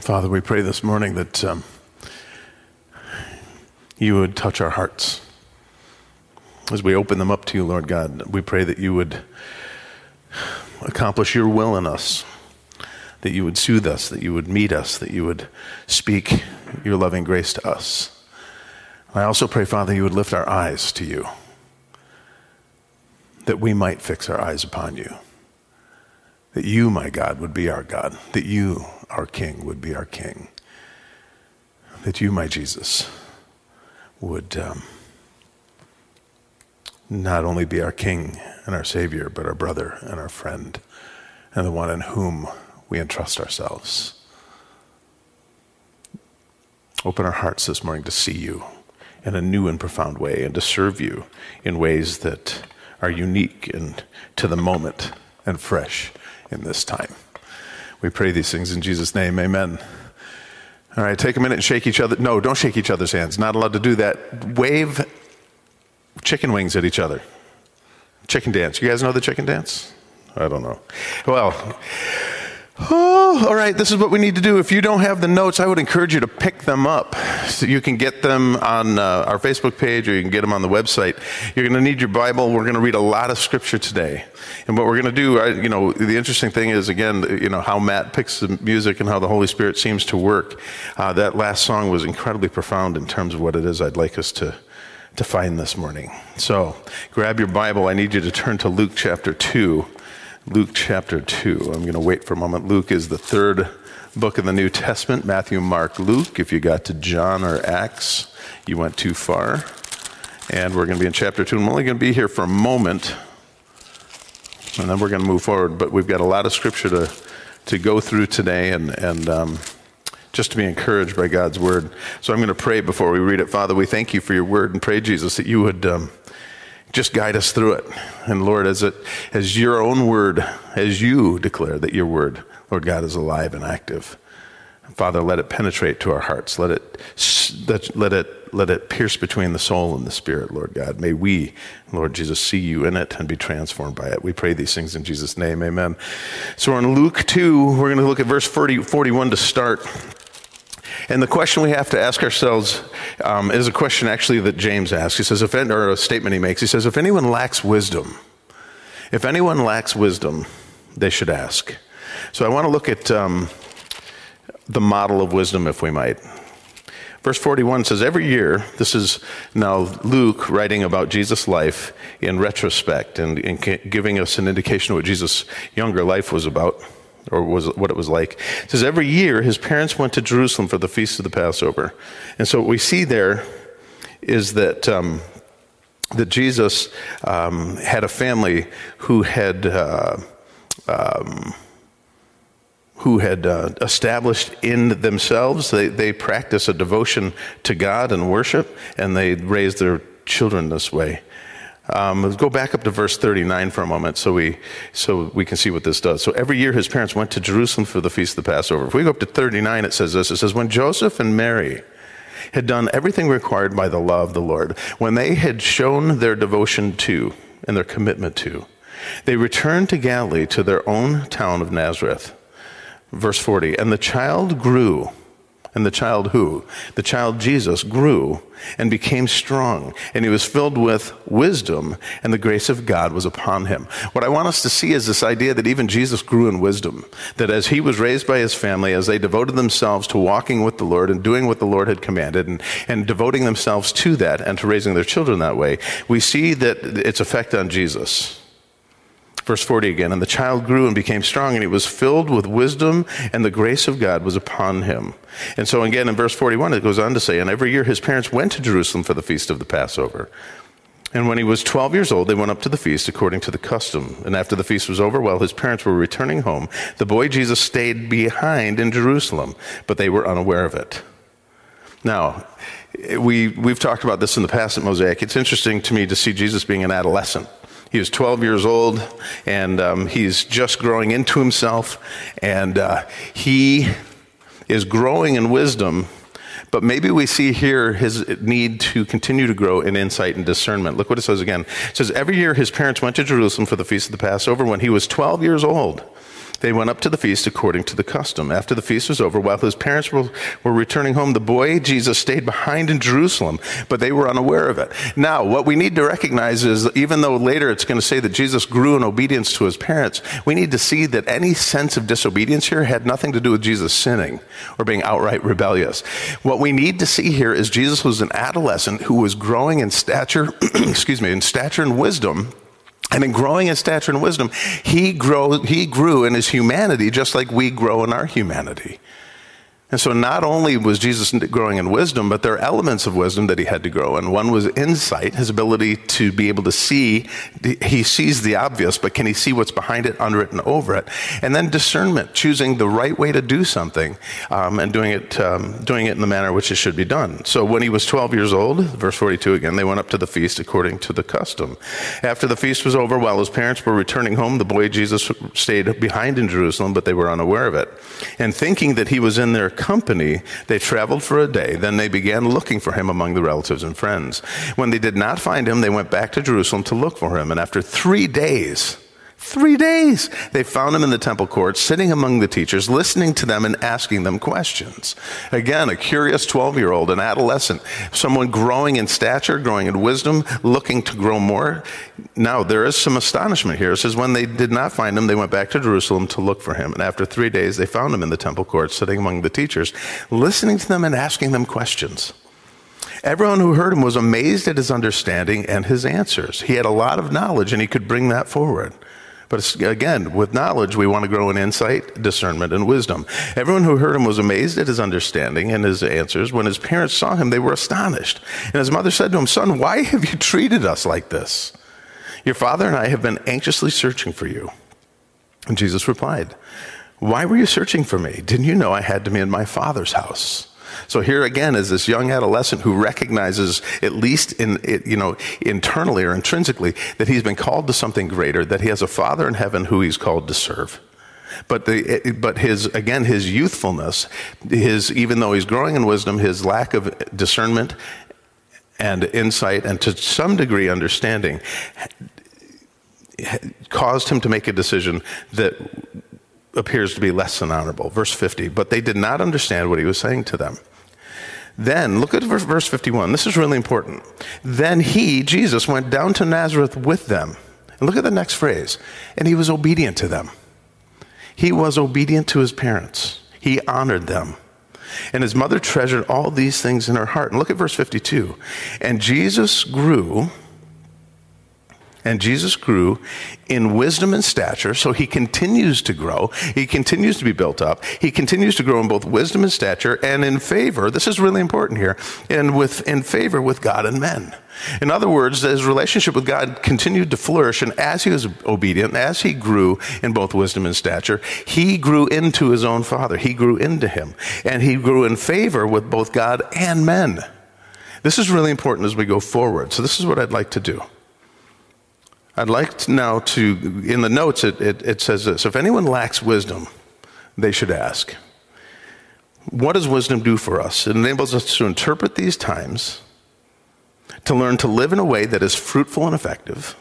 Father, we pray this morning that you would touch our hearts. As we open them up to you, Lord God, we pray that you would accomplish your will in us, that you would soothe us, that you would meet us, that you would speak your loving grace to us. I also pray, Father, you would lift our eyes to you, that we might fix our eyes upon you, that you, my God, would be our God, that you, our King, would be our King, that you, my Jesus, would not only be our King and our Savior, but our brother and our friend, and the one in whom we entrust ourselves. Open our hearts this morning to see you in a new and profound way, and to serve you in ways that are unique and to the moment and fresh in this time. We pray these things in Jesus' name, amen. All right, take a minute and shake each other. No, don't shake each other's hands. Not allowed to do that. Wave chicken wings at each other. Chicken dance. You guys know the chicken dance? I don't know. Well, all right, this is what we need to do. If you don't have the notes, I would encourage you to pick them up. So you can get them on our Facebook page, or you can get them on the website. You're going to need your Bible. We're going to read a lot of scripture today. And what we're going to do, the interesting thing is, again, how Matt picks the music and how the Holy Spirit seems to work. That last song was incredibly profound in terms of what it is I'd like us to find this morning. So grab your Bible. I need you to turn to Luke chapter 2. Luke chapter 2. I'm going to wait for a moment. Luke is the third book of the New Testament. Matthew, Mark, Luke. If you got to John or Acts, you went too far. And we're going to be in chapter 2. I'm only going to be here for a moment, and then we're going to move forward. But we've got a lot of scripture to go through today, and just to be encouraged by God's word. So I'm going to pray before we read it. Father, we thank you for your word, and pray, Jesus, that you would just guide us through it. And Lord, as your own word, as you declare that your word, Lord God, is alive and active. Father, let it penetrate to our hearts. Let it pierce between the soul and the spirit, Lord God. May we, Lord Jesus, see you in it and be transformed by it. We pray these things in Jesus' name, amen. So we're in Luke 2. We're going to look at verse 41 to start. And the question we have to ask ourselves is a question actually that James asks. He says, or a statement he makes. He says, if anyone lacks wisdom, they should ask. So I want to look at the model of wisdom, if we might. Verse 41 says, every year, this is now Luke writing about Jesus' life in retrospect and giving us an indication of what Jesus' younger life was about, or was what it was like. It says every year his parents went to Jerusalem for the feast of the Passover. And so what we see there is that that Jesus had a family who had established in themselves, they practice a devotion to God and worship, and they raised their children this way. Let's go back up to verse 39 for a moment so we can see what this does. So every year his parents went to Jerusalem for the feast of the Passover. If we go up to 39, it says this. It says, when Joseph and Mary had done everything required by the law of the Lord, when they had shown their devotion to and their commitment to, they returned to Galilee, to their own town of Nazareth. Verse 40, and the child grew. And the child who? The child Jesus grew and became strong, and he was filled with wisdom, and the grace of God was upon him. What I want us to see is this idea that even Jesus grew in wisdom, that as he was raised by his family, as they devoted themselves to walking with the Lord and doing what the Lord had commanded, and devoting themselves to that and to raising their children that way, we see that its effect on Jesus. Verse 40 again, and the child grew and became strong, and he was filled with wisdom, and the grace of God was upon him. And so again, in verse 41, it goes on to say, and every year his parents went to Jerusalem for the feast of the Passover. And when he was 12 years old, they went up to the feast according to the custom. And after the feast was over, while his parents were returning home, the boy Jesus stayed behind in Jerusalem, but they were unaware of it. Now, we've talked about this in the past at Mosaic. It's interesting to me to see Jesus being an adolescent. He was 12 years old, and he's just growing into himself, and he is growing in wisdom, but maybe we see here his need to continue to grow in insight and discernment. Look what it says again. It says, every year his parents went to Jerusalem for the feast of the Passover. When he was 12 years old, They went up to the feast according to the custom. After the feast was over, while his parents were returning home, the boy Jesus stayed behind in Jerusalem, but they were unaware of it. Now, what we need to recognize is, even though later it's going to say that Jesus grew in obedience to his parents, we need to see that any sense of disobedience here had nothing to do with Jesus sinning or being outright rebellious. What we need to see here is Jesus was an adolescent who was growing in stature, in stature and wisdom. And in growing in stature and wisdom, he grew in his humanity just like we grow in our humanity. And so not only was Jesus growing in wisdom, but there are elements of wisdom that he had to grow in. One was insight, his ability to be able to see. He sees the obvious, but can he see what's behind it, under it, and over it? And then discernment, choosing the right way to do something and doing it in the manner which it should be done. So when he was 12 years old, verse 42 again, they went up to the feast according to the custom. After the feast was over, while his parents were returning home, the boy Jesus stayed behind in Jerusalem, but they were unaware of it. And thinking that he was in their company, they traveled for a day. Then they began looking for him among the relatives and friends. When they did not find him, they went back to Jerusalem to look for him. And after 3 days, they found him in the temple courts, sitting among the teachers, listening to them and asking them questions. Again, a curious 12-year-old, an adolescent, someone growing in stature, growing in wisdom, looking to grow more. Now, there is some astonishment here. It says, when they did not find him, they went back to Jerusalem to look for him. And after 3 days, they found him in the temple courts, sitting among the teachers, listening to them and asking them questions. Everyone who heard him was amazed at his understanding and his answers. He had a lot of knowledge, and he could bring that forward. But again, with knowledge, we want to grow in insight, discernment, and wisdom. Everyone who heard him was amazed at his understanding and his answers. When his parents saw him, they were astonished. And his mother said to him, "Son, why have you treated us like this? Your father and I have been anxiously searching for you." And Jesus replied, "Why were you searching for me? Didn't you know I had to be in my Father's house?" So here again is this young adolescent who recognizes, at least internally or intrinsically, that he's been called to something greater, that he has a Father in heaven who he's called to serve. But his youthfulness, even though he's growing in wisdom, his lack of discernment and insight, and to some degree understanding, caused him to make a decision that appears to be less than honorable. Verse 50, but they did not understand what he was saying to them. Then, look at verse 51. This is really important. Then he, Jesus, went down to Nazareth with them. And look at the next phrase. And he was obedient to them. He was obedient to his parents. He honored them. And his mother treasured all these things in her heart. And look at verse 52. And Jesus grew in wisdom and stature. So he continues to grow. He continues to be built up. He continues to grow in both wisdom and stature and in favor. This is really important here. And in favor with God and men. In other words, his relationship with God continued to flourish. And as he was obedient, as he grew in both wisdom and stature, he grew into his own Father. He grew into him. And he grew in favor with both God and men. This is really important as we go forward. So this is what I'd like to do. I'd like now to, in the notes, it says this: if anyone lacks wisdom, they should ask. What does wisdom do for us? It enables us to interpret these times, to learn to live in a way that is fruitful and effective.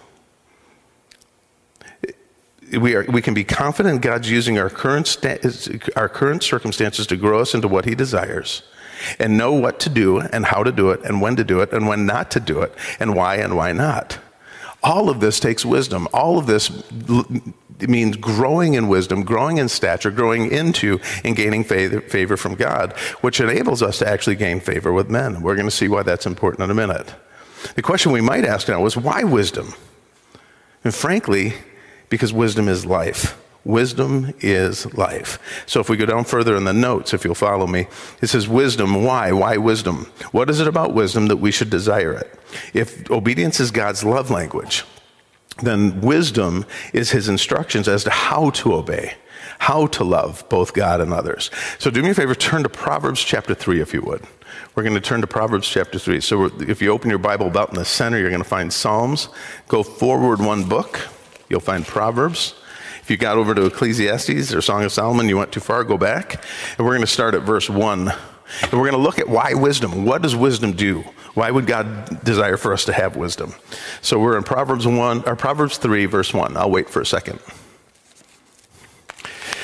We can be confident in God's using our current circumstances to grow us into what he desires, and know what to do and how to do it and when when not to do it and why not. All of this takes wisdom. All of this means growing in wisdom, growing in stature, growing into and gaining favor from God, which enables us to actually gain favor with men. We're going to see why that's important in a minute. The question we might ask now is, why wisdom? And frankly, because wisdom is life. Wisdom is life. So if we go down further in the notes, if you'll follow me, it says wisdom. Why? Why wisdom? What is it about wisdom that we should desire it? If obedience is God's love language, then wisdom is his instructions as to how to obey, how to love both God and others. So do me a favor, turn to Proverbs chapter 3 if you would. We're going to turn to Proverbs chapter 3. So if you open your Bible about in the center, you're going to find Psalms. Go forward one book, you'll find Proverbs. If you got over to Ecclesiastes or Song of Solomon, you went too far, go back. And we're going to start at verse 1. And we're going to look at why wisdom. What does wisdom do? Why would God desire for us to have wisdom? So we're in Proverbs 3, verse 1. I'll wait for a second.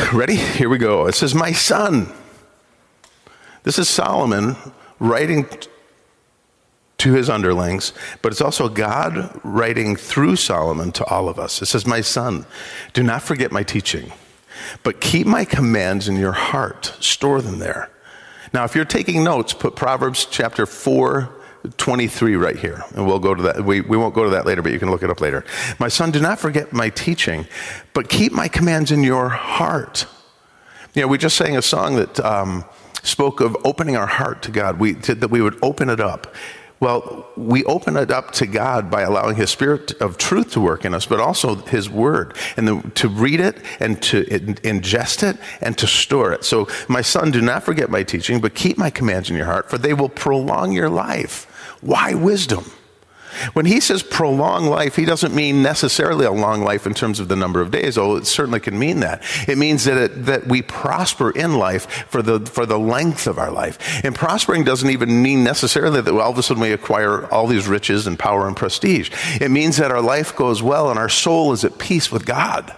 ready? Here we go. It says, my son. This is Solomon writing to his underlings, but it's also God writing through Solomon to all of us. It says, my son, do not forget my teaching, but keep my commands in your heart. Store them there. Now, if you're taking notes, put Proverbs chapter 4:23 right here, and we'll go to that. We won't go to that later, but you can look it up later. My son, do not forget my teaching, but keep my commands in your heart. You know, we just sang a song that spoke of opening our heart to God, that we would open it up. Well, we open it up to God by allowing his spirit of truth to work in us, but also his word, and to read it and to ingest it and to store it. So, my son, do not forget my teaching, but keep my commands in your heart, for they will prolong your life. Why wisdom? When he says prolong life, he doesn't mean necessarily a long life in terms of the number of days, although it certainly can mean that. It means that we prosper in life for the length of our life. And prospering doesn't even mean necessarily that all of a sudden we acquire all these riches and power and prestige. It means that our life goes well and our soul is at peace with God.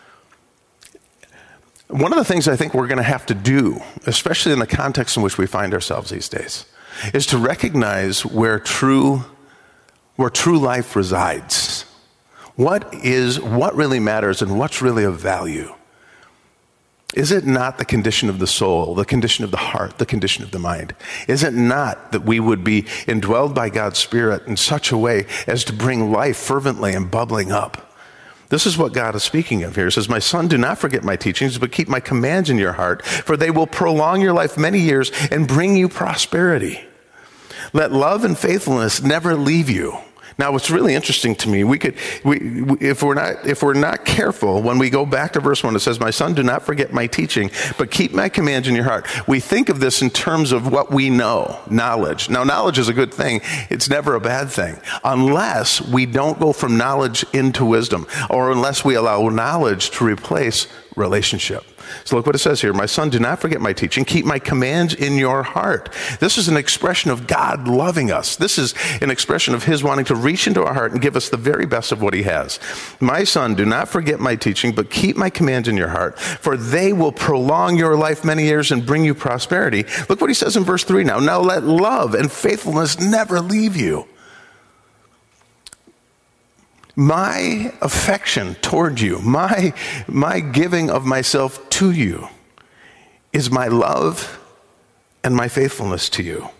One of the things I think we're going to have to do, especially in the context in which we find ourselves these days, is to recognize where true life resides. What really matters and what's really of value? Is it not the condition of the soul, the condition of the heart, the condition of the mind? Is it not that we would be indwelled by God's Spirit in such a way as to bring life fervently and bubbling up? This is what God is speaking of here. He says, my son, do not forget my teachings, but keep my commands in your heart, for they will prolong your life many years and bring you prosperity. Let love and faithfulness never leave you. Now, what's really interesting to me, if we're not careful, when we go back to verse 1, it says, my son, do not forget my teaching, but keep my commands in your heart. We think of this in terms of what we know, knowledge. Now, knowledge is a good thing. It's never a bad thing, unless we don't go from knowledge into wisdom, or unless we allow knowledge to replace relationship. So look what it says here. My son, do not forget my teaching. Keep my commands in your heart. This is an expression of God loving us. This is an expression of his wanting to reach into our heart and give us the very best of what he has. My son, do not forget my teaching, but keep my commands in your heart, for they will prolong your life many years and bring you prosperity. Look what he says in verse 3 now. Now let love and faithfulness never leave you. My affection toward you, my giving of myself to you is my love and my faithfulness to you.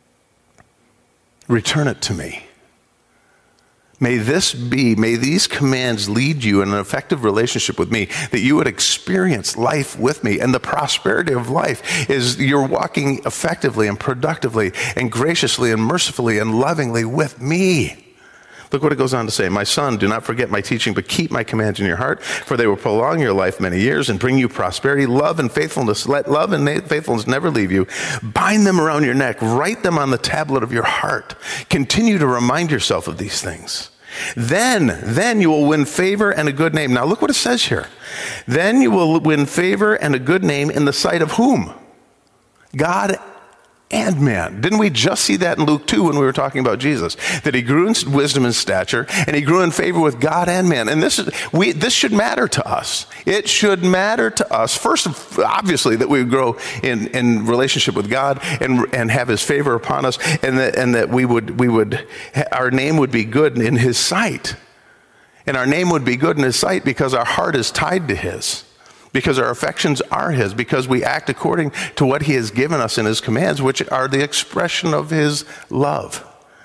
Return it to me. May these commands lead you in an effective relationship with me, that you would experience life with me. And the prosperity of life is you're walking effectively and productively and graciously and mercifully and lovingly with me. Look what it goes on to say. My son, do not forget my teaching, but keep my commands in your heart, for they will prolong your life many years and bring you prosperity. Love and faithfulness, let love and faithfulness never leave you. Bind them around your neck. Write them on the tablet of your heart. Continue to remind yourself of these things. Then you will win favor and a good name. Now look what it says here. Then you will win favor and a good name in the sight of whom? God and man. Didn't we just see that in Luke 2 when we were talking about Jesus? That he grew in wisdom and stature, and he grew in favor with God and man. And this should matter to us. It should matter to us, first, obviously, that we grow in relationship with God and have his favor upon us, and that our name would be good in his sight. And our name would be good in his sight because our heart is tied to his. Because our affections are his, because we act according to what he has given us in his commands, which are the expression of his love.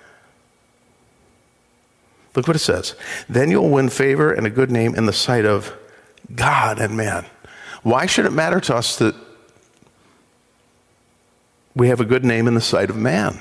Look what it says. Then you'll win favor and a good name in the sight of God and man. Why should it matter to us that we have a good name in the sight of man?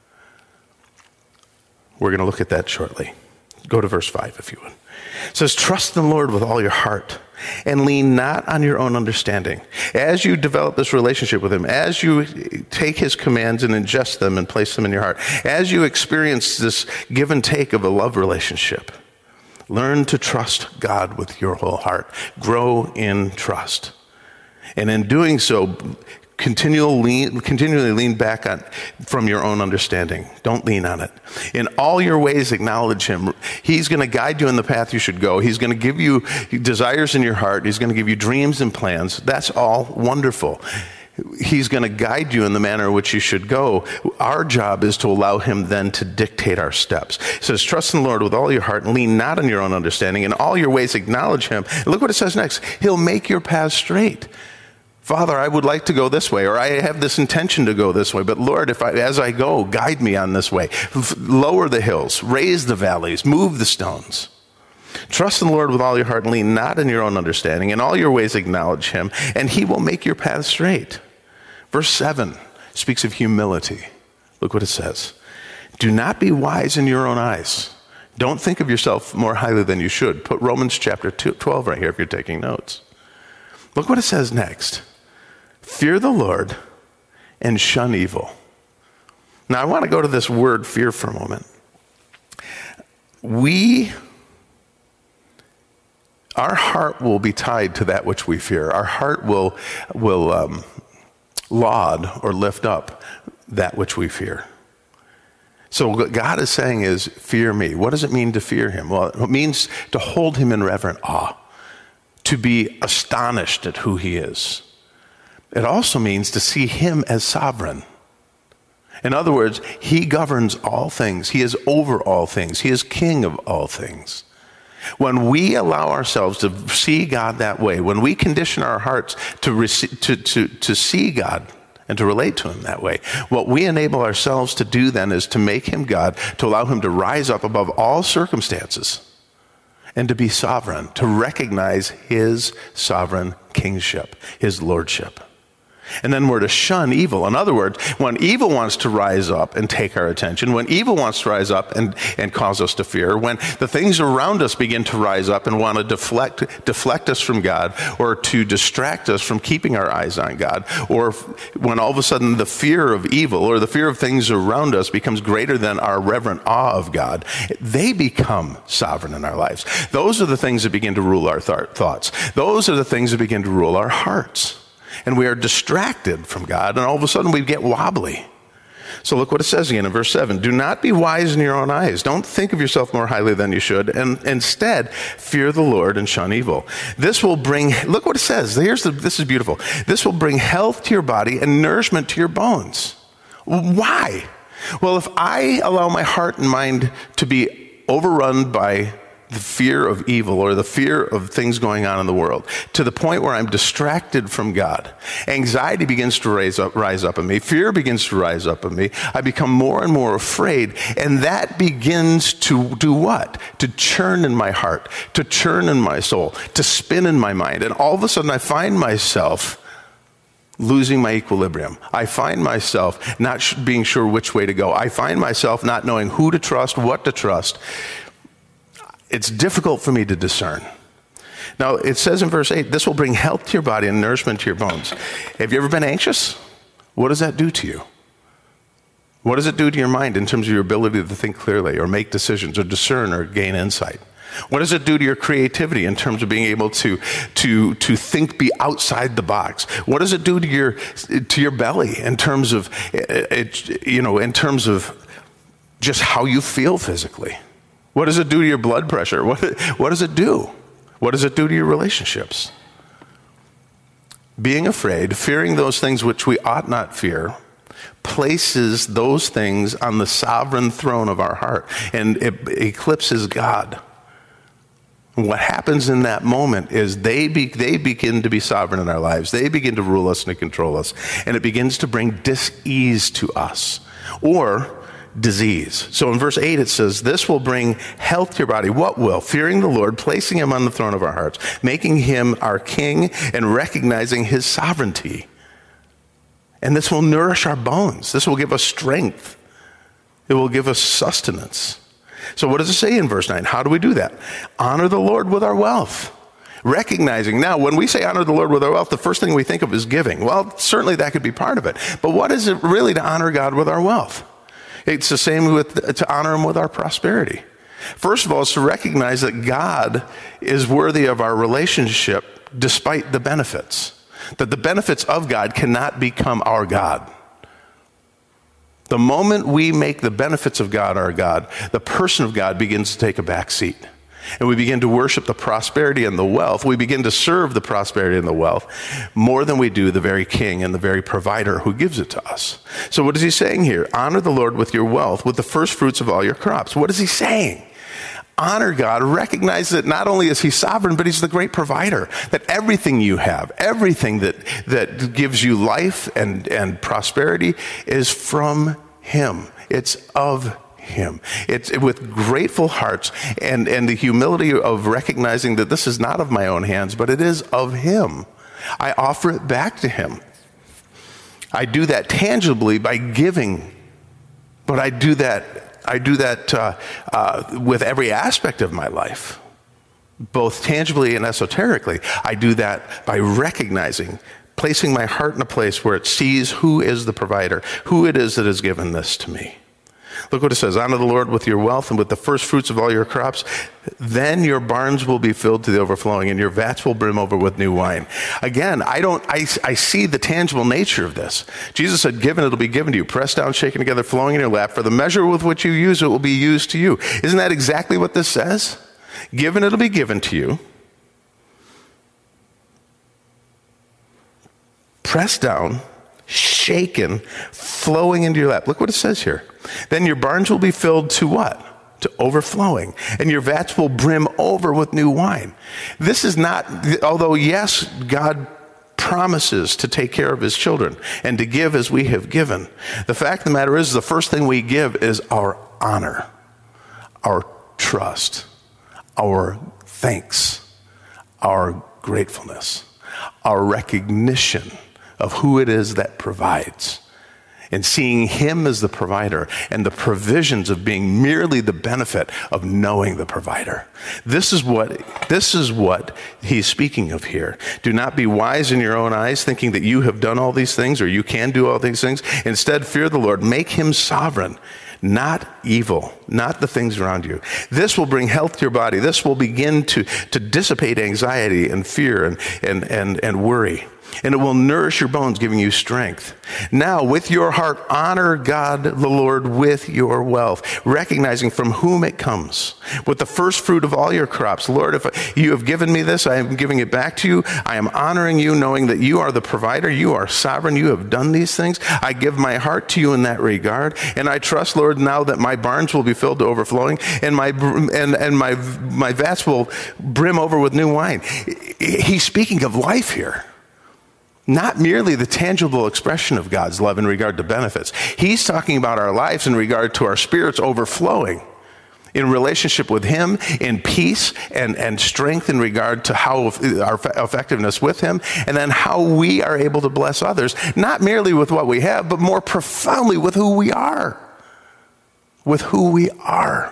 We're going to look at that shortly. Go to verse 5 if you would. It says, trust in the Lord with all your heart and lean not on your own understanding. As you develop this relationship with him, as you take his commands and ingest them and place them in your heart, as you experience this give and take of a love relationship, learn to trust God with your whole heart. Grow in trust. And in doing so, continually lean back from your own understanding. Don't lean on it. In all your ways, acknowledge him. He's going to guide you in the path you should go. He's going to give you desires in your heart. He's going to give you dreams and plans. That's all wonderful. He's going to guide you in the manner in which you should go. Our job is to allow him then to dictate our steps. It says, trust in the Lord with all your heart and lean not on your own understanding. In all your ways, acknowledge him. And look what it says next. He'll make your path straight. Father, I would like to go this way, or I have this intention to go this way, but Lord, as I go, guide me on this way. Lower the hills, raise the valleys, move the stones. Trust in the Lord with all your heart and lean not in your own understanding. In all your ways acknowledge him, and he will make your path straight. Verse 7 speaks of humility. Look what it says. Do not be wise in your own eyes. Don't think of yourself more highly than you should. Put Romans chapter 12 right here if you're taking notes. Look what it says next. Fear the Lord and shun evil. Now I want to go to this word fear for a moment. Our heart will be tied to that which we fear. Our heart will laud or lift up that which we fear. So what God is saying is, fear me. What does it mean to fear him? Well, it means to hold him in reverent awe, to be astonished at who he is. It also means to see him as sovereign. In other words, he governs all things. He is over all things. He is king of all things. When we allow ourselves to see God that way, when we condition our hearts to see God and to relate to him that way, what we enable ourselves to do then is to make him God, to allow him to rise up above all circumstances and to be sovereign, to recognize his sovereign kingship, his lordship. And then we're to shun evil. In other words, when evil wants to rise up and take our attention, when evil wants to rise up and cause us to fear, when the things around us begin to rise up and want to deflect us from God, or to distract us from keeping our eyes on God, or when all of a sudden the fear of evil or the fear of things around us becomes greater than our reverent awe of God, they become sovereign in our lives. Those are the things that begin to rule our thoughts. Those are the things that begin to rule our hearts. And we are distracted from God, and all of a sudden we get wobbly. So look what it says again in verse 7. Do not be wise in your own eyes. Don't think of yourself more highly than you should, and instead fear the Lord and shun evil. This will bring, look what it says. This is beautiful. This will bring health to your body and nourishment to your bones. Why? Well, if I allow my heart and mind to be overrun by the fear of evil or the fear of things going on in the world, to the point where I'm distracted from God, anxiety begins to rise up in me, fear begins to rise up in me, I become more and more afraid, and that begins to do what? To churn in my heart, to churn in my soul, to spin in my mind, and all of a sudden I find myself losing my equilibrium. I find myself not being sure which way to go. I find myself not knowing who to trust, what to trust. It's difficult for me to discern. Now, it says in verse 8, this will bring health to your body and nourishment to your bones. Have you ever been anxious? What does that do to you? What does it do to your mind in terms of your ability to think clearly or make decisions or discern or gain insight? What does it do to your creativity in terms of being able to think, be outside the box? What does it do to your belly in terms of, in terms of just how you feel physically? What does it do to your blood pressure? What does it do? What does it do to your relationships? Being afraid, fearing those things which we ought not fear, places those things on the sovereign throne of our heart, and it eclipses God. What happens in that moment is they begin to be sovereign in our lives. They begin to rule us and to control us, and it begins to bring dis-ease to us, or disease. So in verse 8 it says, this will bring health to your body. What will? Fearing the Lord, placing him on the throne of our hearts, making him our king, and recognizing his sovereignty. And this will nourish our bones. This will give us strength. It will give us sustenance. So what does it say in verse 9? How do we do that? Honor the Lord with our wealth. Recognizing, now when we say honor the Lord with our wealth, the first thing we think of is giving. Well, certainly that could be part of it. But what is it really to honor God with our wealth? It's the same to honor him with our prosperity. First of all, it's to recognize that God is worthy of our relationship despite the benefits. That the benefits of God cannot become our God. The moment we make the benefits of God our God, the person of God begins to take a back seat. And we begin to worship the prosperity and the wealth. We begin to serve the prosperity and the wealth more than we do the very king and the very provider who gives it to us. So what is he saying here? Honor the Lord with your wealth, with the first fruits of all your crops. What is he saying? Honor God, recognize that not only is he sovereign, but he's the great provider. That everything you have, everything that gives you life and prosperity is from him. It's of him. It's with grateful hearts and the humility of recognizing that this is not of my own hands, but it is of him. I offer it back to him. I do that tangibly by giving, but I do that with every aspect of my life, both tangibly and esoterically. I do that by recognizing, placing my heart in a place where it sees who is the provider, who it is that has given this to me. Look what it says, honor the Lord with your wealth and with the first fruits of all your crops. Then your barns will be filled to the overflowing and your vats will brim over with new wine. Again, I see the tangible nature of this. Jesus said, given, it'll be given to you. Pressed down, shaken together, flowing in your lap. For the measure with which you use it will be used to you. Isn't that exactly what this says? Given, it'll be given to you. Pressed down, shaken, flowing into your lap. Look what it says here. Then your barns will be filled to what? To overflowing. And your vats will brim over with new wine. This is not, although yes, God promises to take care of his children and to give as we have given. The fact of the matter is, the first thing we give is our honor, our trust, our thanks, our gratefulness, our recognition of who it is that provides, and seeing him as the provider and the provisions of being merely the benefit of knowing the provider. This is what he's speaking of here. Do not be wise in your own eyes, thinking that you have done all these things or you can do all these things. Instead, fear the Lord. Make him sovereign, not evil, not the things around you. This will bring health to your body. This will begin to dissipate anxiety and fear and worry. And it will nourish your bones, giving you strength. Now, with your heart, honor God the Lord with your wealth, recognizing from whom it comes. With the first fruit of all your crops. Lord, if you have given me this, I am giving it back to you. I am honoring you, knowing that you are the provider. You are sovereign. You have done these things. I give my heart to you in that regard. And I trust, Lord, now that my barns will be filled to overflowing and my vats will brim over with new wine. He's speaking of life here. Not merely the tangible expression of God's love in regard to benefits. He's talking about our lives in regard to our spirits overflowing in relationship with him, in peace and strength in regard to how our effectiveness with him, and then how we are able to bless others, not merely with what we have, but more profoundly with who we are. With who we are.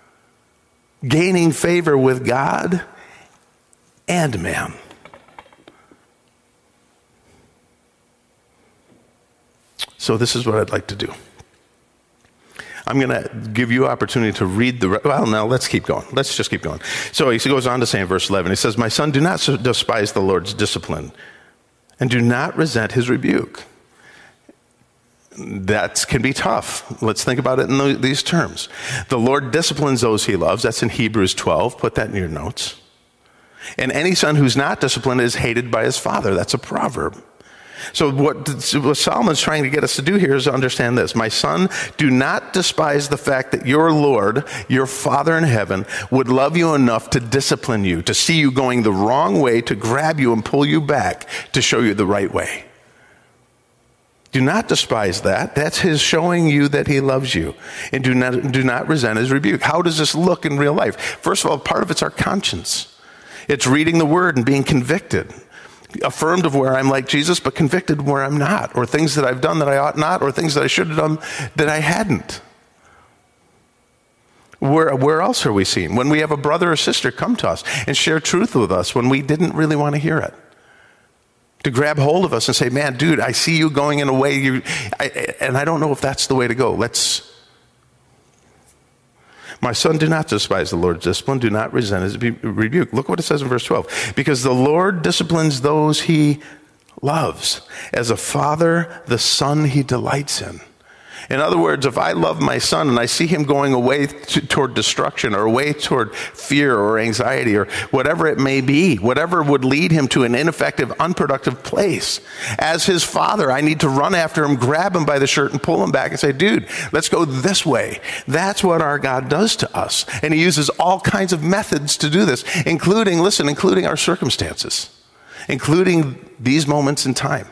Gaining favor with God and man. So this is what I'd like to do. I'm going to give you opportunity to read let's keep going. Let's just keep going. So he goes on to say in verse 11, he says, my son, do not despise the Lord's discipline and do not resent his rebuke. That can be tough. Let's think about it in these terms. The Lord disciplines those he loves. That's in Hebrews 12. Put that in your notes. And any son who's not disciplined is hated by his father. That's a proverb. So what Solomon's trying to get us to do here is to understand this. My son, do not despise the fact that your Lord, your Father in heaven, would love you enough to discipline you, to see you going the wrong way, to grab you and pull you back, to show you the right way. Do not despise that. That's his showing you that he loves you. And do not resent his rebuke. How does this look in real life? First of all, part of it's our conscience. It's reading the word and being convicted. Affirmed of where I'm like Jesus, but convicted where I'm not, or things that I've done that I ought not, or things that I should have done that I hadn't. Where else are we seen? When we have a brother or sister come to us and share truth with us when we didn't really want to hear it. To grab hold of us and say, man, dude, I see you going in a way, and I don't know if that's the way to go. My son, do not despise the Lord's discipline. Do not resent his rebuke. Look what it says in verse 12. Because the Lord disciplines those he loves. As a father, the son he delights in. In other words, if I love my son and I see him going away toward destruction or away toward fear or anxiety or whatever it may be, whatever would lead him to an ineffective, unproductive place, as his father, I need to run after him, grab him by the shirt and pull him back and say, dude, let's go this way. That's what our God does to us. And he uses all kinds of methods to do this, including our circumstances, including these moments in time.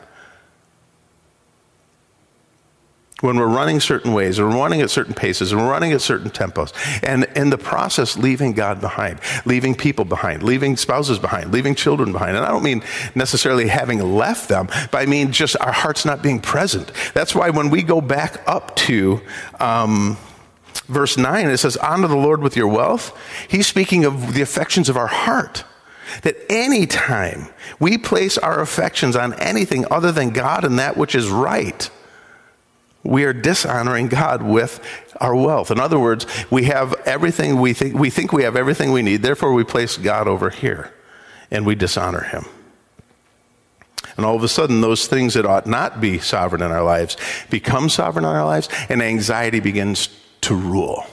When we're running certain ways, or we're running at certain paces, and we're running at certain tempos, and in the process, leaving God behind, leaving people behind, leaving spouses behind, leaving children behind. And I don't mean necessarily having left them, but I mean just our hearts not being present. That's why when we go back up to verse 9, it says, honor the Lord with your wealth. He's speaking of the affections of our heart. That any time we place our affections on anything other than God and that which is right, we are dishonoring God with our wealth. In other words, we have everything we think we have everything we need, therefore we place God over here and we dishonor him. And all of a sudden, those things that ought not be sovereign in our lives become sovereign in our lives, and anxiety begins to rule.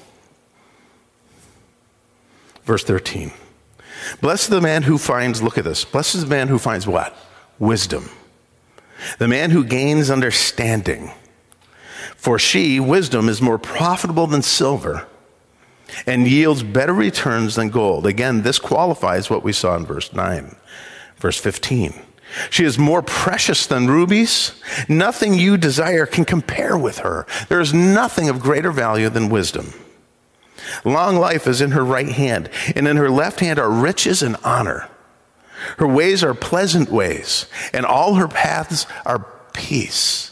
Verse 13. Blessed is the man who finds, look at this, blessed is the man who finds what? Wisdom. The man who gains understanding. For she, wisdom, is more profitable than silver and yields better returns than gold. Again, this qualifies what we saw in verse 9. Verse 15. She is more precious than rubies. Nothing you desire can compare with her. There is nothing of greater value than wisdom. Long life is in her right hand, and in her left hand are riches and honor. Her ways are pleasant ways, and all her paths are peace.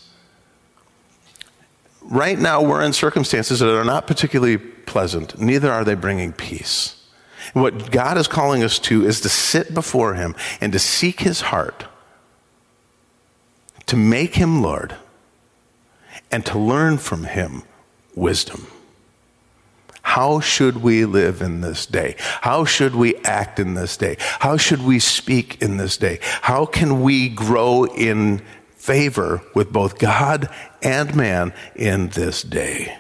Right now, we're in circumstances that are not particularly pleasant. Neither are they bringing peace. What God is calling us to is to sit before him and to seek his heart, to make him Lord, and to learn from him wisdom. How should we live in this day? How should we act in this day? How should we speak in this day? How can we grow in favor with both God and man in this day?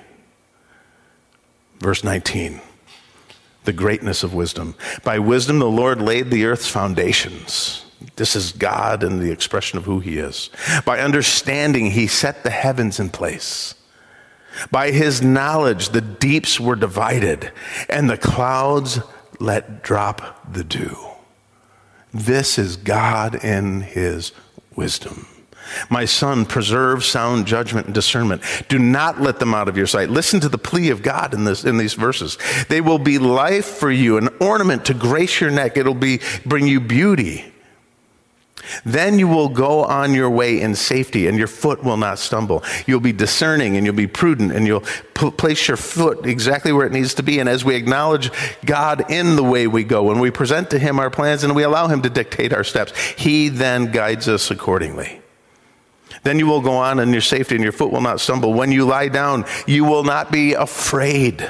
Verse 19, the greatness of wisdom. By wisdom the Lord laid the earth's foundations. This is God and the expression of who he is. By understanding he set the heavens in place. By his knowledge the deeps were divided, and the clouds let drop the dew. This is God in his wisdom. My son, preserve sound judgment and discernment. Do not let them out of your sight. Listen to the plea of God in these verses. They will be life for you, an ornament to grace your neck. It'll bring you beauty. Then you will go on your way in safety, and your foot will not stumble. You'll be discerning, and you'll be prudent, and you'll place your foot exactly where it needs to be. And as we acknowledge God in the way we go, when we present to him our plans and we allow him to dictate our steps, he then guides us accordingly. Then you will go on in your safety, and your foot will not stumble. When you lie down, you will not be afraid.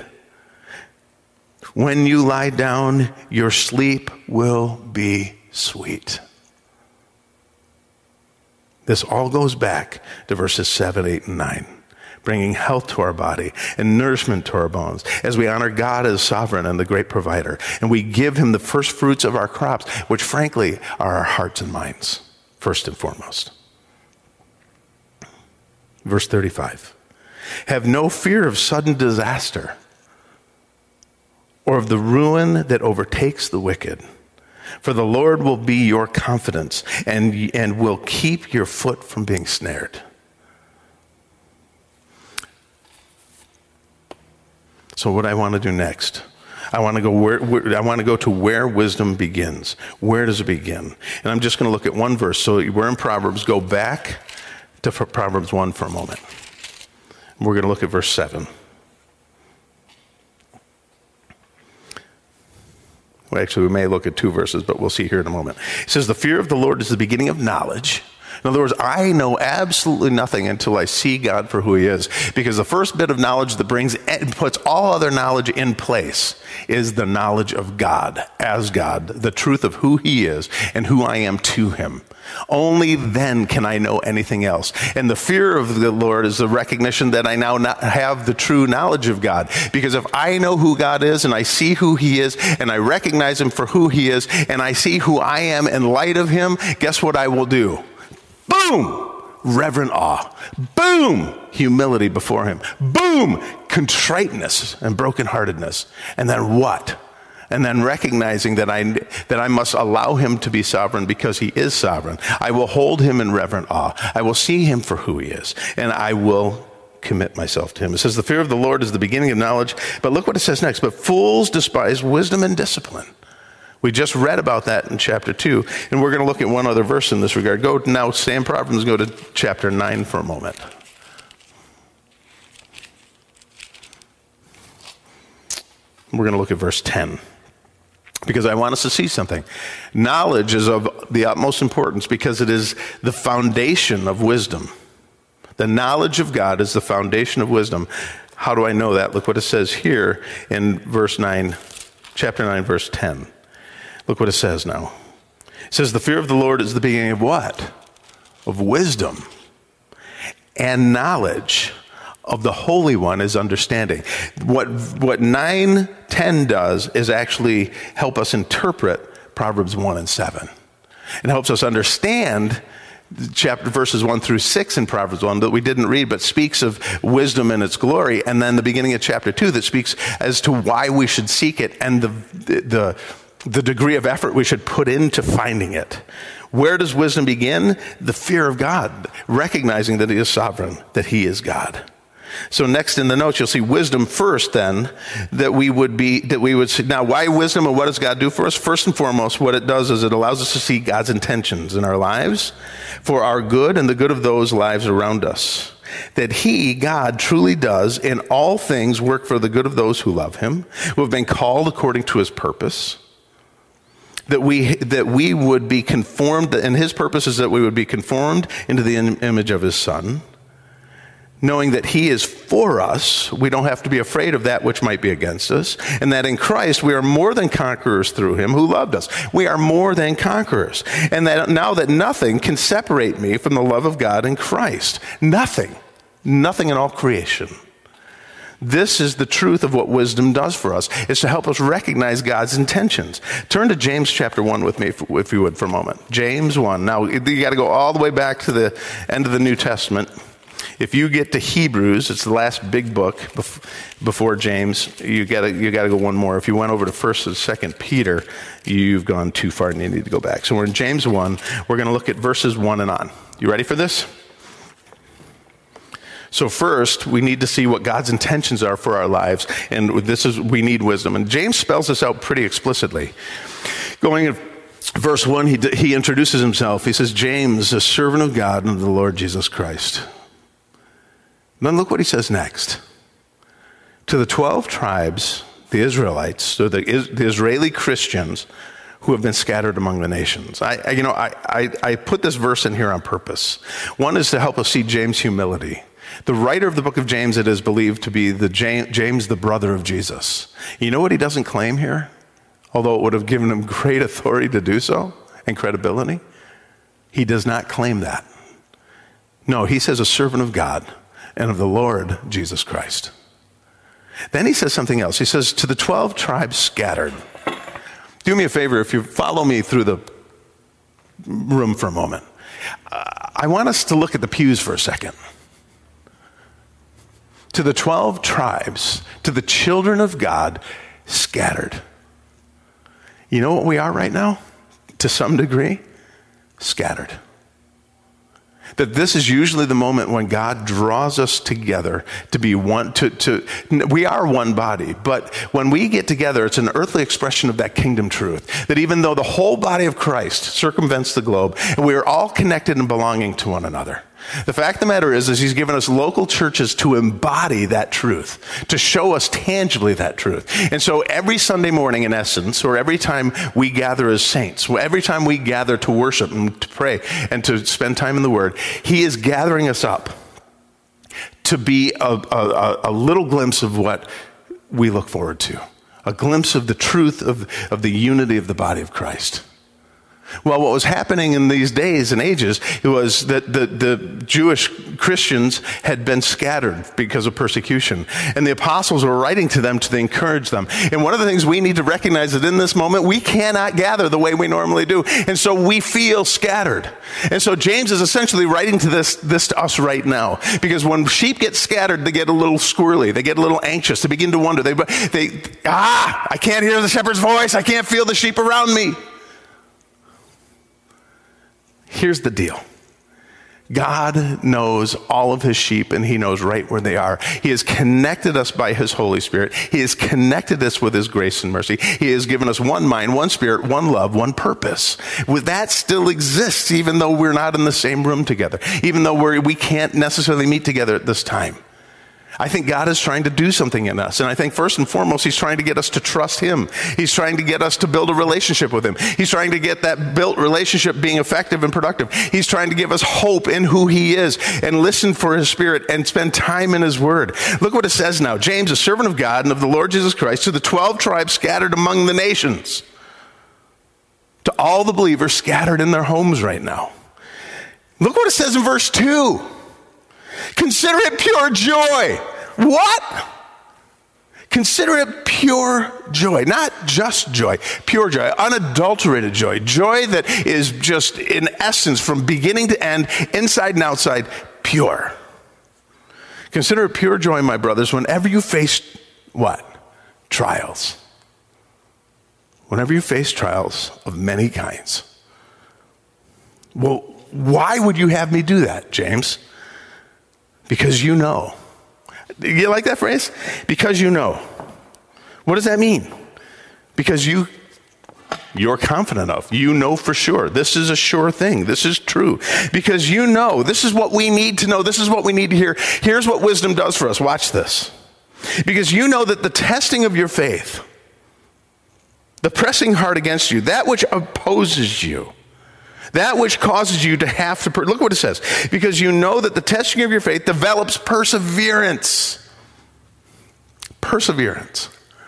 When you lie down, your sleep will be sweet. This all goes back to verses 7, 8, and 9, bringing health to our body and nourishment to our bones as we honor God as sovereign and the great provider. And we give him the first fruits of our crops, which frankly are our hearts and minds, first and foremost. Verse 35, have no fear of sudden disaster or of the ruin that overtakes the wicked. For the Lord will be your confidence and will keep your foot from being snared. So what I want to do next, I want to go to where wisdom begins. Where does it begin? And I'm just going to look at one verse. So we're in Proverbs. Go back to Proverbs 1 for a moment. We're going to look at verse 7. Well, actually, we may look at two verses, but we'll see here in a moment. It says, the fear of the Lord is the beginning of knowledge. In other words, I know absolutely nothing until I see God for who he is. Because the first bit of knowledge that puts all other knowledge in place is the knowledge of God as God, the truth of who he is and who I am to him. Only then can I know anything else. And the fear of the Lord is the recognition that I now have the true knowledge of God. Because if I know who God is and I see who he is and I recognize him for who he is and I see who I am in light of him, guess what I will do? Boom! Reverent awe. Boom! Humility before him. Boom! Contriteness and brokenheartedness. And then what? And then recognizing that I must allow him to be sovereign because he is sovereign. I will hold him in reverent awe. I will see him for who he is. And I will commit myself to him. It says the fear of the Lord is the beginning of knowledge. But look what it says next. But fools despise wisdom and discipline. We just read about that in chapter 2. And we're going to look at one other verse in this regard. Go now, stay in Proverbs, go to chapter 9 for a moment. We're going to look at verse 10. Because I want us to see something. Knowledge is of the utmost importance because it is the foundation of wisdom. The knowledge of God is the foundation of wisdom. How do I know that? Look what it says here in verse 9, chapter 9, verse 10. Look what it says now. It says, the fear of the Lord is the beginning of what? Of wisdom. And knowledge of the Holy One is understanding. What 9:10 does is actually help us interpret Proverbs 1 and 7. It helps us understand verses 1 through 6 in Proverbs 1 that we didn't read, but speaks of wisdom and its glory, and then the beginning of chapter 2 that speaks as to why we should seek it and the degree of effort we should put into finding it. Where does wisdom begin? The fear of God, recognizing that he is sovereign, that he is God. So next in the notes, you'll see wisdom first then, that we would see. Now, why wisdom and what does God do for us? First and foremost, what it does is it allows us to see God's intentions in our lives for our good and the good of those lives around us. That he, God, truly does in all things work for the good of those who love him, who have been called according to his purpose. That we would be conformed, and his purpose is that we would be conformed into the image of his Son. Knowing that he is for us, we don't have to be afraid of that which might be against us, and that in Christ we are more than conquerors through him who loved us. We are more than conquerors. And that now that nothing can separate me from the love of God in Christ. Nothing in all creation. This is the truth of what wisdom does for us, is to help us recognize God's intentions. Turn to James chapter 1 with me, if you would, for a moment. James 1. Now, you got to go all the way back to the end of the New Testament. If you get to Hebrews, it's the last big book before James. You got to go one more. If you went over to 1st and 2nd Peter, you've gone too far and you need to go back. So we're in James 1. We're going to look at verses 1 and on. You ready for this? So first, we need to see what God's intentions are for our lives, and we need wisdom. And James spells this out pretty explicitly. Going in verse 1, he introduces himself. He says, James, a servant of God and of the Lord Jesus Christ. Then look what he says next. To the 12 tribes, the Israelites, so the Israeli Christians who have been scattered among the nations. I put this verse in here on purpose. One is to help us see James' humility. The writer of the book of James, it is believed to be James, the brother of Jesus. You know what he doesn't claim here? Although it would have given him great authority to do so and credibility. He does not claim that. No, he says a servant of God and of the Lord Jesus Christ. Then he says something else. He says, to the 12 tribes scattered. Do me a favor, if you follow me through the room for a moment. I want us to look at the pews for a second. To the 12 tribes, to the children of God, scattered. You know what we are right now? To some degree, scattered. That this is usually the moment when God draws us together to be one. We are one body, but when we get together, it's an earthly expression of that kingdom truth. That even though the whole body of Christ circumvents the globe, and we are all connected and belonging to one another, The fact of the matter is he's given us local churches to embody that truth, to show us tangibly that truth. And so every Sunday morning, in essence, or every time we gather as saints, every time we gather to worship and to pray and to spend time in the Word, he is gathering us up to be a little glimpse of what we look forward to, a glimpse of the truth of the unity of the body of Christ. Well, what was happening in these days and ages was that the Jewish Christians had been scattered because of persecution. And the apostles were writing to them to encourage them. And one of the things we need to recognize is that in this moment, we cannot gather the way we normally do. And so we feel scattered. And so James is essentially writing to this to us right now. Because when sheep get scattered, they get a little squirrely. They get a little anxious. They begin to wonder. I can't hear the shepherd's voice. I can't feel the sheep around me. Here's the deal. God knows all of his sheep, and he knows right where they are. He has connected us by his Holy Spirit. He has connected us with his grace and mercy. He has given us one mind, one spirit, one love, one purpose. That still exists, even though we're not in the same room together, even though we can't necessarily meet together at this time. I think God is trying to do something in us. And I think first and foremost, he's trying to get us to trust him. He's trying to get us to build a relationship with him. He's trying to get that built relationship being effective and productive. He's trying to give us hope in who he is and listen for his Spirit and spend time in his word. Look what it says now. James, a servant of God and of the Lord Jesus Christ, to the 12 tribes scattered among the nations, to all the believers scattered in their homes right now. Look what it says in verse 2. Consider it pure joy. What? Consider it pure joy, not just joy, pure joy, unadulterated joy, joy that is just in essence from beginning to end, inside and outside, pure. Consider it pure joy, my brothers, whenever you face what? Trials. Whenever you face trials of many kinds. Well, why would you have me do that, James? Because you know. You like that phrase? Because you know. What does that mean? Because you're confident of. You know for sure. This is a sure thing. This is true. Because you know. This is what we need to know. This is what we need to hear. Here's what wisdom does for us. Watch this. Because you know that the testing of your faith, the pressing hard against you, that which opposes you, that which causes you to have to, look what it says. Because you know that the testing of your faith develops perseverance. Perseverance.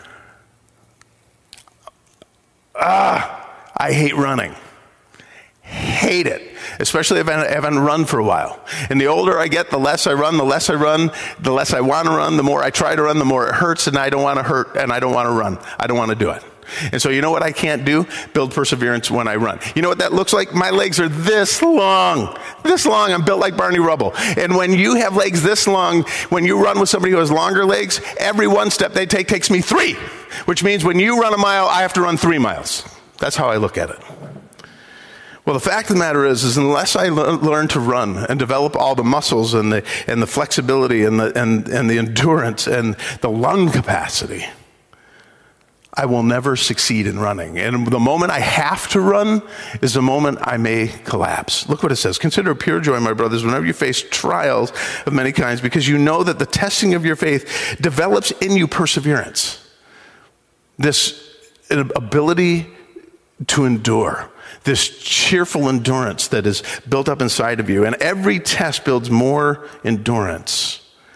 I hate running. Hate it. Especially if I haven't run for a while. And the older I get, the less I run, the less I run, the less I want to run, the more I try to run, the more it hurts, and I don't want to hurt, and I don't want to run. I don't want to do it. And so you know what I can't do? Build perseverance when I run. You know what that looks like? My legs are this long. This long. I'm built like Barney Rubble. And when you have legs this long, when you run with somebody who has longer legs, every one step they take takes me 3. Which means when you run a mile, I have to run 3 miles. That's how I look at it. Well, the fact of the matter is unless I learn to run and develop all the muscles and the flexibility and the endurance and the lung capacity, I will never succeed in running. And the moment I have to run is the moment I may collapse. Look what it says. Consider pure joy, my brothers, whenever you face trials of many kinds, because you know that the testing of your faith develops in you perseverance. This ability to endure. This cheerful endurance that is built up inside of you. And every test builds more endurance.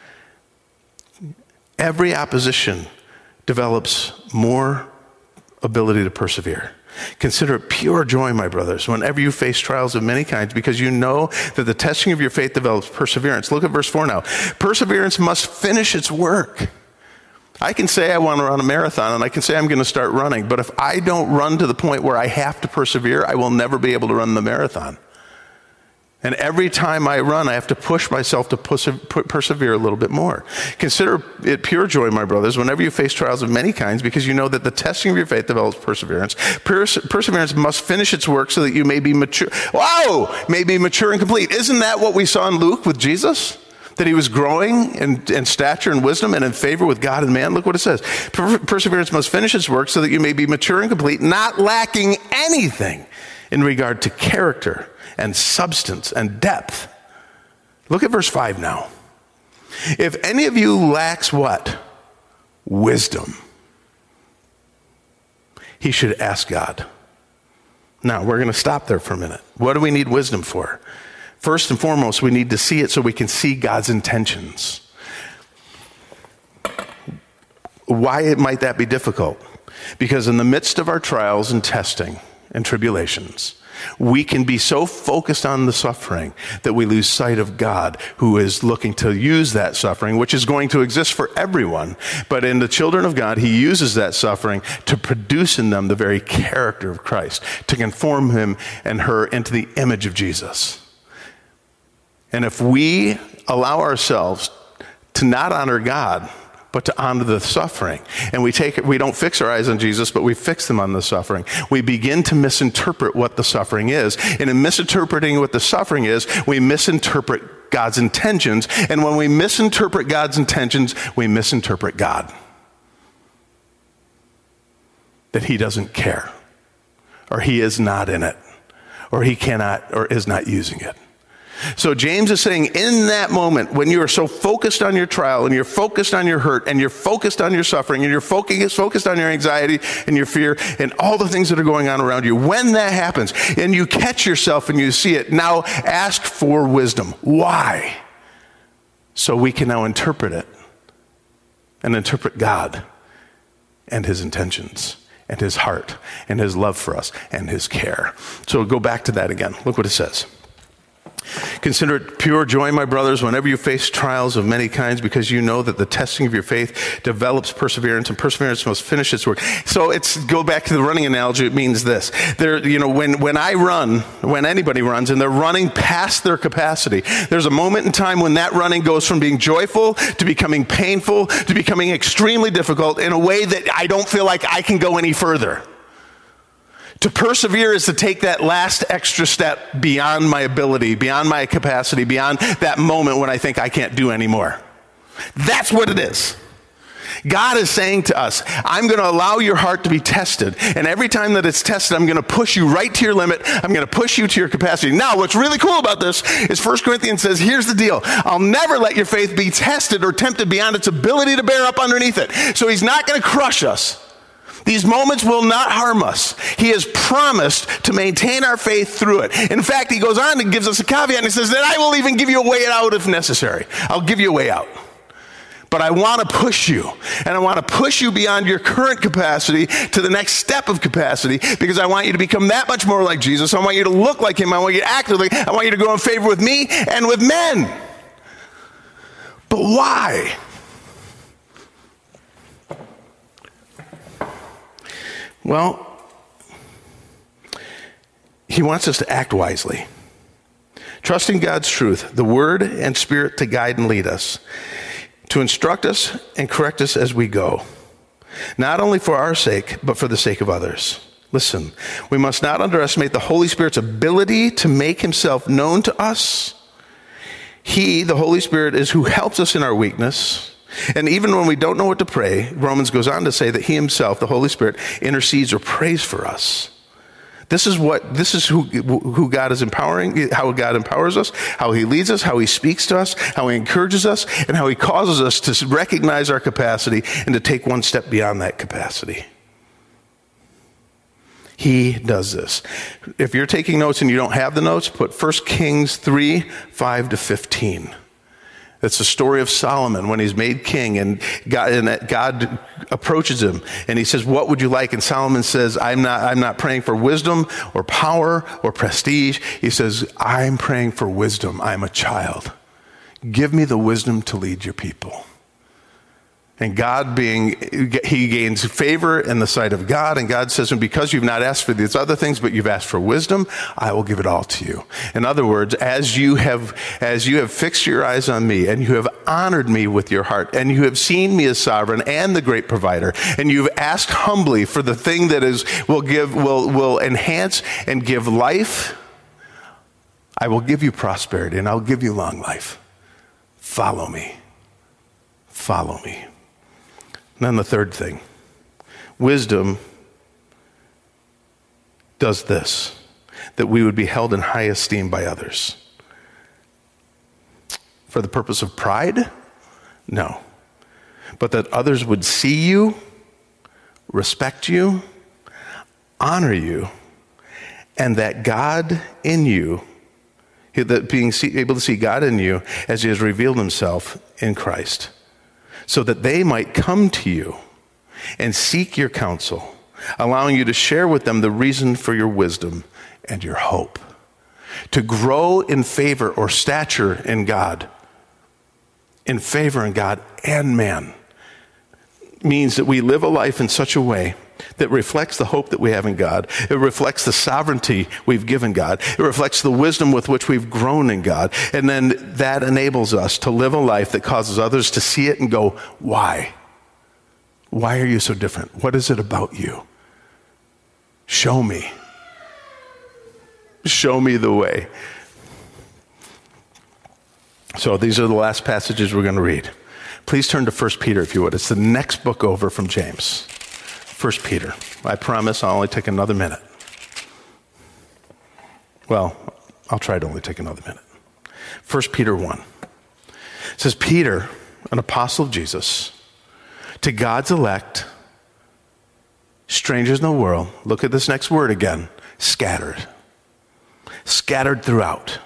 Every opposition develops more ability to persevere. Consider it pure joy, my brothers, whenever you face trials of many kinds, because you know that the testing of your faith develops perseverance. Look at verse 4 now. Perseverance must finish its work. I can say I want to run a marathon, and I can say I'm going to start running, but if I don't run to the point where I have to persevere, I will never be able to run the marathon. And every time I run, I have to push myself to persevere a little bit more. Consider it pure joy, my brothers, whenever you face trials of many kinds, because you know that the testing of your faith develops perseverance. Perseverance must finish its work so that you may be mature. May be mature and complete. Isn't that what we saw in Luke with Jesus? That he was growing in stature and wisdom and in favor with God and man. Look what it says. Perseverance must finish its work so that you may be mature and complete, not lacking anything in regard to character and substance and depth. Look at verse 5 now. If any of you lacks what? Wisdom. He should ask God. Now, we're going to stop there for a minute. What do we need wisdom for? First and foremost, we need to see it so we can see God's intentions. Why might that be difficult? Because in the midst of our trials and testing and tribulations, we can be so focused on the suffering that we lose sight of God, who is looking to use that suffering, which is going to exist for everyone. But in the children of God, he uses that suffering to produce in them the very character of Christ, to conform him and her into the image of Jesus. And if we allow ourselves to not honor God, but to honor the suffering, and we don't fix our eyes on Jesus, but we fix them on the suffering, we begin to misinterpret what the suffering is. And in misinterpreting what the suffering is, we misinterpret God's intentions. And when we misinterpret God's intentions, we misinterpret God. That he doesn't care, or he is not in it, or he cannot or is not using it. So James is saying, in that moment, when you are so focused on your trial, and you're focused on your hurt, and you're focused on your suffering, and you're focused on your anxiety and your fear and all the things that are going on around you, when that happens and you catch yourself and you see it, now ask for wisdom. Why? So we can now interpret it and interpret God and his intentions and his heart and his love for us and his care. So go back to that again. Look what it says. Consider it pure joy, my brothers, whenever you face trials of many kinds, because you know that the testing of your faith develops perseverance, and perseverance must finish its work. So go back to the running analogy. It means this. When I run, when anybody runs, and they're running past their capacity, there's a moment in time when that running goes from being joyful to becoming painful to becoming extremely difficult in a way that I don't feel like I can go any further. To persevere is to take that last extra step beyond my ability, beyond my capacity, beyond that moment when I think I can't do anymore. That's what it is. God is saying to us, I'm going to allow your heart to be tested. And every time that it's tested, I'm going to push you right to your limit. I'm going to push you to your capacity. Now, what's really cool about this is 1 Corinthians says, here's the deal. I'll never let your faith be tested or tempted beyond its ability to bear up underneath it. So he's not going to crush us. These moments will not harm us. He has promised to maintain our faith through it. In fact, he goes on and gives us a caveat, and he says that I will even give you a way out if necessary. I'll give you a way out. But I want to push you, and I want to push you beyond your current capacity to the next step of capacity, because I want you to become that much more like Jesus. I want you to look like him. I want you to act like him. I want you to grow in favor with me and with men. But why? Well, he wants us to act wisely, trusting God's truth, the word and spirit to guide and lead us, to instruct us and correct us as we go, not only for our sake, but for the sake of others. Listen, we must not underestimate the Holy Spirit's ability to make himself known to us. He, the Holy Spirit, is who helps us in our weakness. And even when we don't know what to pray, Romans goes on to say that he himself, the Holy Spirit, intercedes or prays for us. This is who God is empowering, how God empowers us, how he leads us, how he speaks to us, how he encourages us, and how he causes us to recognize our capacity and to take one step beyond that capacity. He does this. If you're taking notes and you don't have the notes, put 1 Kings 3, 5-15. It's the story of Solomon when he's made king, and God approaches him and he says, what would you like? And Solomon says, I'm not praying for wisdom or power or prestige. He says, I'm praying for wisdom. I'm a child. Give me the wisdom to lead your people. And he gains favor in the sight of God, and God says, and because you've not asked for these other things, but you've asked for wisdom, I will give it all to you. In other words, as you have fixed your eyes on me, and you have honored me with your heart, and you have seen me as sovereign and the great provider, and you've asked humbly for the thing that will enhance and give life, I will give you prosperity, and I'll give you long life. Follow me. Follow me. And then the third thing, wisdom does this, that we would be held in high esteem by others. for the purpose of pride? No. But that others would see you, respect you, honor you, and that God in you, that being able to see God in you as he has revealed himself in Christ, so that they might come to you and seek your counsel, allowing you to share with them the reason for your wisdom and your hope. To grow in favor or stature in God, in favor in God and man, means that we live a life in such a way that reflects the hope that we have in God. It reflects the sovereignty we've given God. It reflects the wisdom with which we've grown in God. And then that enables us to live a life that causes others to see it and go, why? Why are you so different? What is it about you? Show me. Show me the way. So these are the last passages we're going to read. Please turn to 1 Peter if you would. It's the next book over from James. 1 Peter. I promise I'll only take another minute. Well, I'll try to only take another minute. 1 Peter 1. It says, Peter, an apostle of Jesus, to God's elect, strangers in the world, look at this next word again, scattered. Scattered throughout.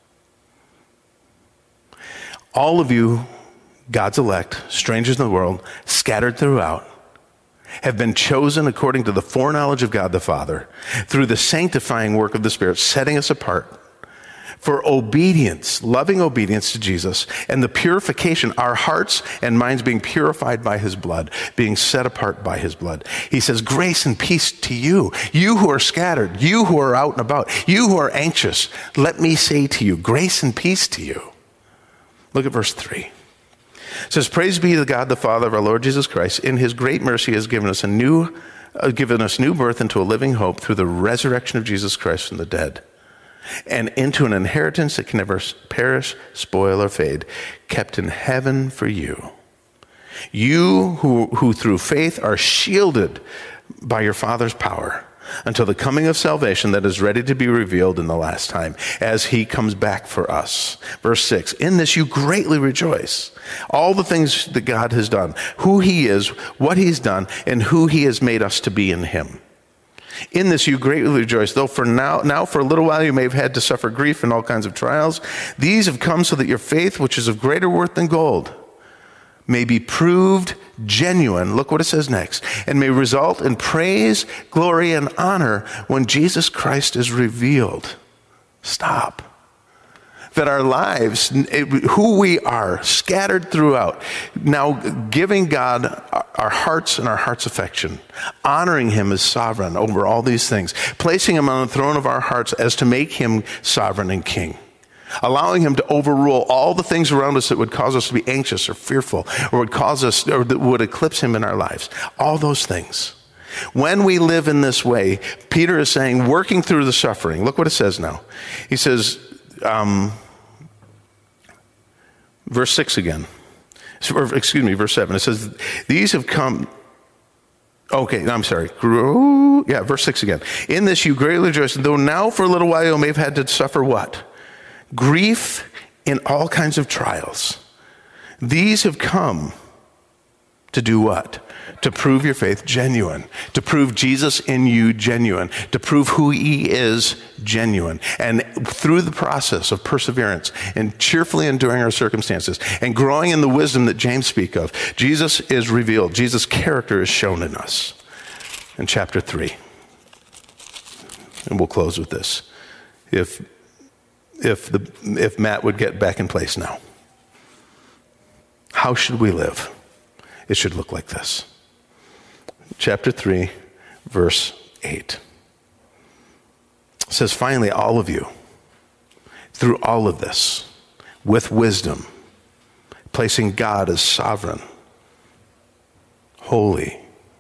All of you, God's elect, strangers in the world, scattered throughout, have been chosen according to the foreknowledge of God the Father, through the sanctifying work of the Spirit, setting us apart for obedience, loving obedience to Jesus, and the purification, our hearts and minds being purified by his blood, being set apart by his blood. He says, grace and peace to you, you who are scattered, you who are out and about, you who are anxious. Let me say to you, grace and peace to you. Look at verse 3. It says, praise be to God the Father of our Lord Jesus Christ. In his great mercy has given us new birth into a living hope through the resurrection of Jesus Christ from the dead, and into an inheritance that can never perish, spoil, or fade, kept in heaven for you. You who through faith are shielded by your Father's power until the coming of salvation that is ready to be revealed in the last time, as he comes back for us. Verse 6, in this you greatly rejoice. All the things that God has done, who he is, what he's done, and who he has made us to be in him. In this you greatly rejoice, though for now for a little while you may have had to suffer grief and all kinds of trials. These have come so that your faith, which is of greater worth than gold, may be proved genuine. Look what it says next. And may result in praise, glory, and honor when Jesus Christ is revealed. Stop. That our lives, who we are, scattered throughout, now giving God our hearts and our heart's affection, honoring him as sovereign over all these things, placing him on the throne of our hearts as to make him sovereign and king, allowing him to overrule all the things around us that would cause us to be anxious or fearful, or would cause us, or that would eclipse him in our lives. All those things. When we live in this way, Peter is saying, working through the suffering. Look what it says now. He says, verse 6 again. Verse 7. It says, these have come. Okay, I'm sorry. Verse 6 again. In this you greatly rejoice, though now for a little while you may have had to suffer what? Grief in all kinds of trials. These have come to do what? To prove your faith genuine. To prove Jesus in you genuine. To prove who he is genuine. And through the process of perseverance and cheerfully enduring our circumstances and growing in the wisdom that James speaks of, Jesus is revealed. Jesus' character is shown in us. In chapter 3. And we'll close with this. If Matt would get back in place now. How should we live? It should look like this. Chapter 3, verse 8. It says, finally, all of you, through all of this, with wisdom, placing God as sovereign, holy.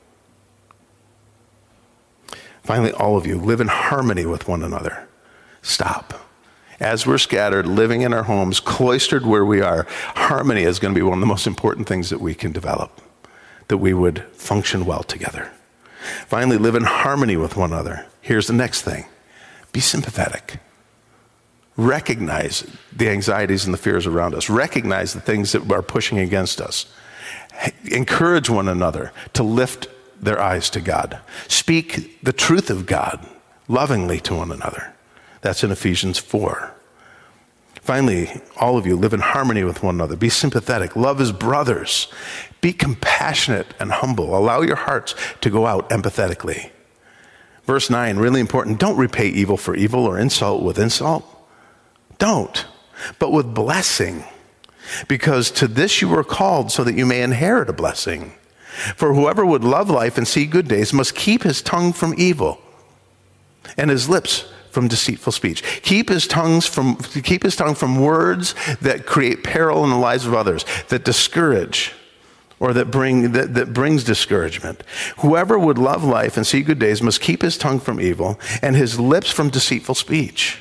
Finally, all of you, live in harmony with one another. Stop. As we're scattered, living in our homes, cloistered where we are, harmony is going to be one of the most important things that we can develop, that we would function well together. Finally, live in harmony with one another. Here's the next thing. Be sympathetic. Recognize the anxieties and the fears around us. Recognize the things that are pushing against us. Encourage one another to lift their eyes to God. Speak the truth of God lovingly to one another. That's in Ephesians 4. Finally, all of you live in harmony with one another. Be sympathetic. Love as brothers. Be compassionate and humble. Allow your hearts to go out empathetically. Verse 9, really important. Don't repay evil for evil or insult with insult. Don't, but with blessing. Because to this you were called so that you may inherit a blessing. For whoever would love life and see good days must keep his tongue from evil and his lips from deceitful speech. Keep his tongue from words that create peril in the lives of others, that discourage or that brings discouragement. Whoever would love life and see good days must keep his tongue from evil and his lips from deceitful speech.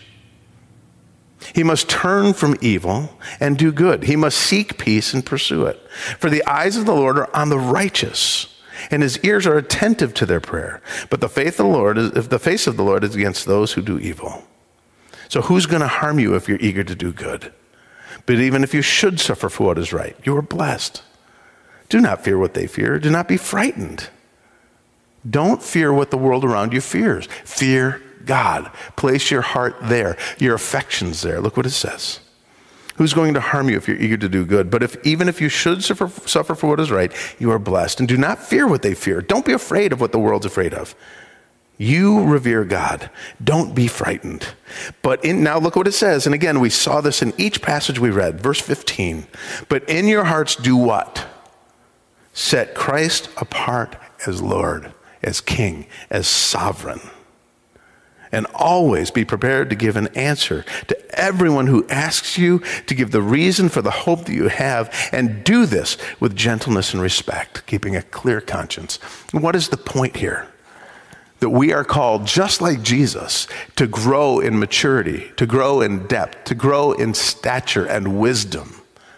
He must turn from evil and do good. He must seek peace and pursue it. For the eyes of the Lord are on the righteous, and his ears are attentive to their prayer. But the face of the Lord is against those who do evil. So who's going to harm you if you're eager to do good? But even if you should suffer for what is right, you are blessed. Do not fear what they fear. Do not be frightened. Don't fear what the world around you fears. Fear God. Place your heart there, your affections there. Look what it says. Who's going to harm you if you're eager to do good? But even if you should suffer for what is right, you are blessed. And do not fear what they fear. Don't be afraid of what the world's afraid of. You revere God. Don't be frightened. But now look what it says. And again, we saw this in each passage we read. Verse 15. But in your hearts do what? Set Christ apart as Lord, as King, as sovereign. And always be prepared to give an answer to everyone who asks you, to give the reason for the hope that you have, and do this with gentleness and respect, keeping a clear conscience. And what is the point here? That we are called, just like Jesus, to grow in maturity, to grow in depth, to grow in stature and wisdom,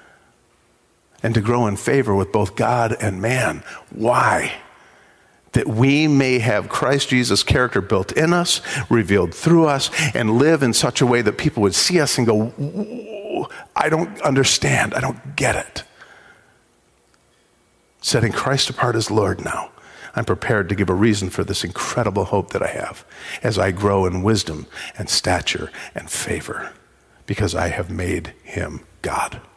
and to grow in favor with both God and man. Why? That we may have Christ Jesus' character built in us, revealed through us, and live in such a way that people would see us and go, I don't understand, I don't get it. Setting Christ apart as Lord now, I'm prepared to give a reason for this incredible hope that I have as I grow in wisdom and stature and favor, because I have made him God.